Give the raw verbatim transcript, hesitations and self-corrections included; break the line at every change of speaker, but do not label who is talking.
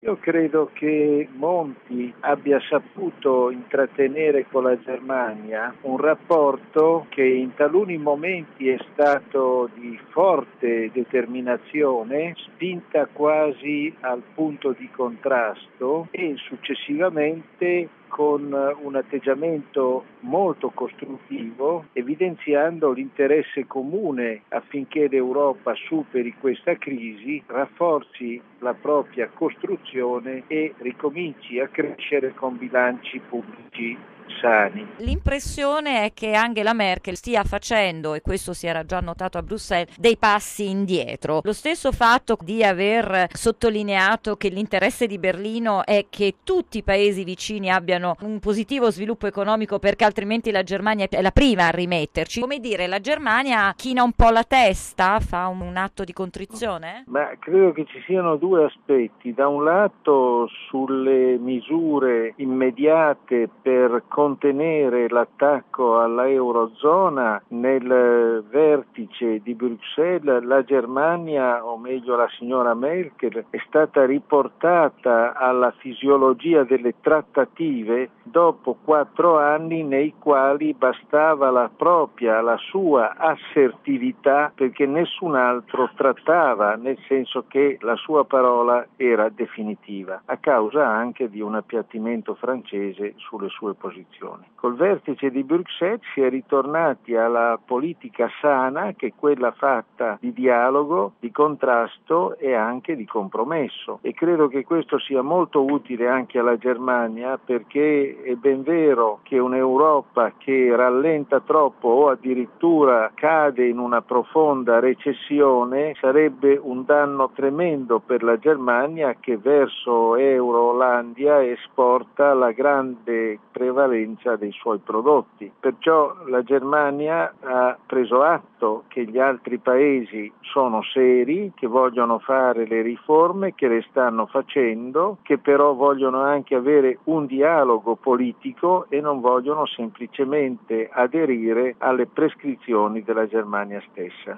Io credo che Monti abbia saputo intrattenere con la Germania un rapporto che in taluni momenti è stato di forte determinazione, spinta quasi al punto di contrasto, e successivamente con un atteggiamento molto costruttivo, evidenziando l'interesse comune affinché l'Europa superi questa crisi, rafforzi la propria costruzione e ricominci a crescere con bilanci pubblici sani.
L'impressione è che Angela Merkel stia facendo, e questo si era già notato a Bruxelles, dei passi indietro. Lo stesso fatto di aver sottolineato che l'interesse di Berlino è che tutti i paesi vicini abbiano un positivo sviluppo economico, perché altrimenti la Germania è la prima a rimetterci. Come dire, la Germania china un po' la testa, fa un, un atto di contrizione?
Ma credo che ci siano due aspetti. Da un lato sulle misure immediate per contenere l'attacco alla Eurozona, nel vertice di Bruxelles la Germania, o meglio la signora Merkel, è stata riportata alla fisiologia delle trattative dopo quattro anni nei quali bastava la propria, la sua assertività, perché nessun altro trattava, nel senso che la sua parola era definitiva, a causa anche di un appiattimento francese sulle sue posizioni. Col vertice di Bruxelles si è ritornati alla politica sana, che è quella fatta di dialogo, di contrasto e anche di compromesso, e credo che questo sia molto utile anche alla Germania, perché è ben vero che un'Europa che rallenta troppo o addirittura cade in una profonda recessione sarebbe un danno tremendo per la Germania, che verso Euro-Olandia esporta la grande prevalenza dei suoi prodotti. Perciò la Germania ha preso atto che gli altri paesi sono seri, che vogliono fare le riforme, che le stanno facendo, che però vogliono anche avere un dialogo politico e non vogliono semplicemente aderire alle prescrizioni della Germania stessa.